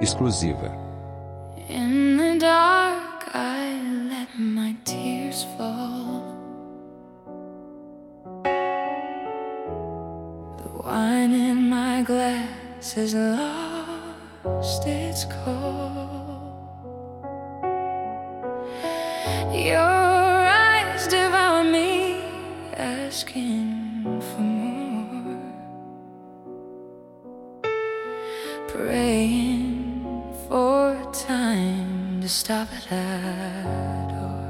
exclusiva. In the dark, I let my tears fall. The wine in my glass has lost its call. Your eyes devour me, asking for more, praying for time to stop at our door.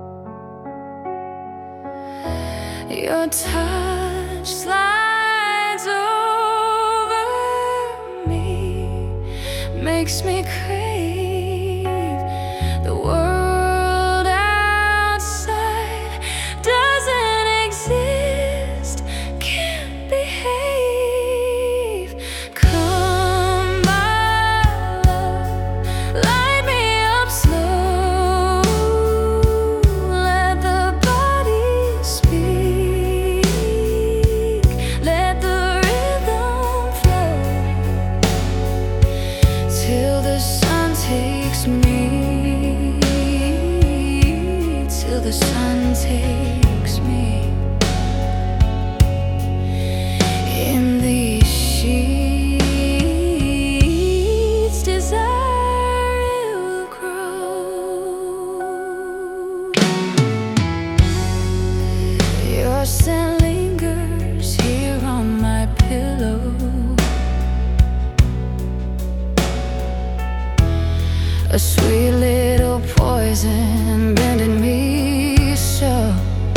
Your touch slides over me, makes me crave the world outside doesn't exist, can't behave. Come, my love, light me up slow, let the body speak, let the rhythm flow, till the sun takes me, till the sun takes me. In these sheets, desire will grow. Your scent lingers here on my pillow. A sweet little poison bending me so.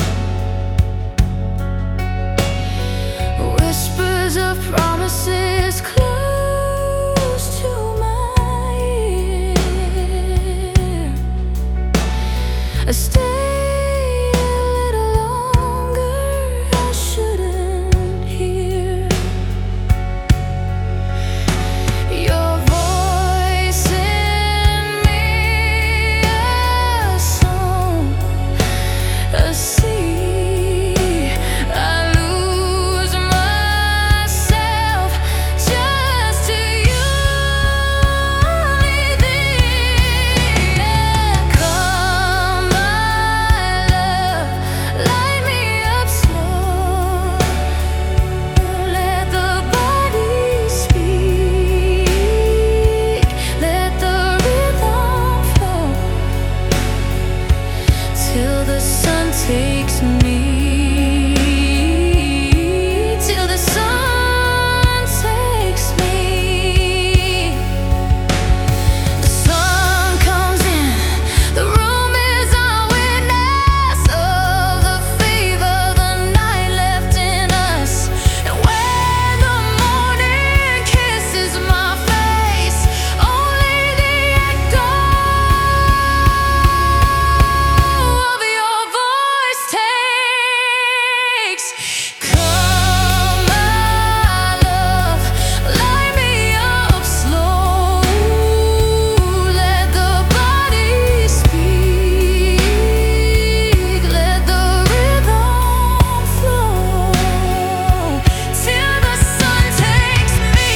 Whispers of promises close to my ear. Stay a little longer, I shouldn't hear your voice in me, a song, a sea. I lose myself just to you. Only thee. Come, my love, light me up slow, let the body speak, let the rhythm flow, till the sun takes me, till the sun takes me. The sun comes in, the room is a witness of the fever the night left in us. And when the morning kisses my face, only the echo of your voice takes. Come, my love, light me up slow, let the body speak, let the rhythm flow, till the sun takes me,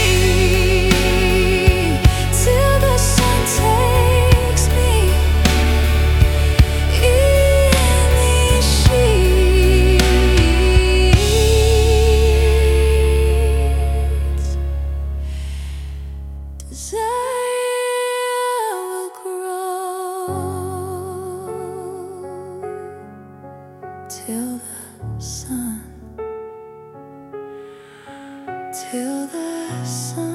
till the sun takes me. In these sheets, desire will grow, till the sun